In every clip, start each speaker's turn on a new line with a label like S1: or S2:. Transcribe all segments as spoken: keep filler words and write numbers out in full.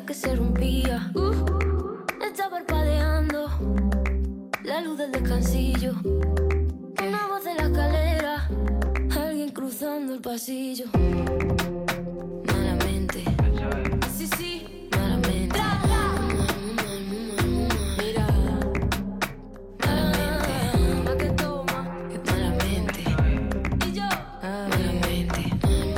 S1: que se rompía. Uh, está parpadeando la luz del descansillo. Una voz de la escalera, alguien cruzando el pasillo. Malamente, sí, sí, malamente. Mira, malamente, la que toma, que malamente. Y yo, malamente,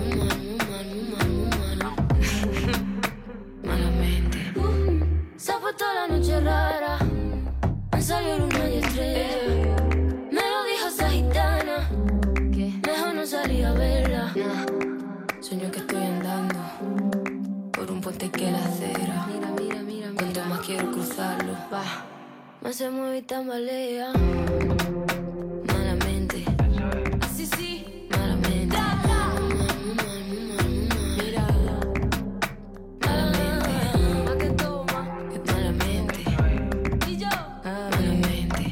S1: malamente. Se ha puesto la noche rara, han salido luna y estrella. Me lo dijo esa gitana, que mejor no salir a verla. Sueño que estoy andando por un puente que la acera. Mira, mira, mira, cuanto más quiero cruzarlo, va, más se mueve y tambalea. Malamente, así sí, malamente. Mira, malamente, la que toma, que malamente. Y yo, malamente,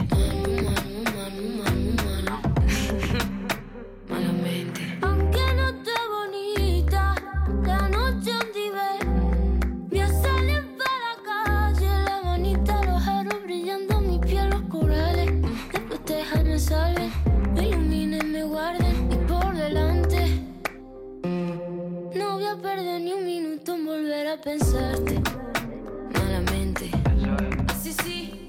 S1: malamente. Aunque no esté bonita la noche donde ve, voy a salir para la calle, la manita, los aros brillando, mi piel, los corales. Después déjame salven, me iluminen, me guarden. Y por delante no voy a perder ni un minuto en volver a pensarte. Malamente, así sí.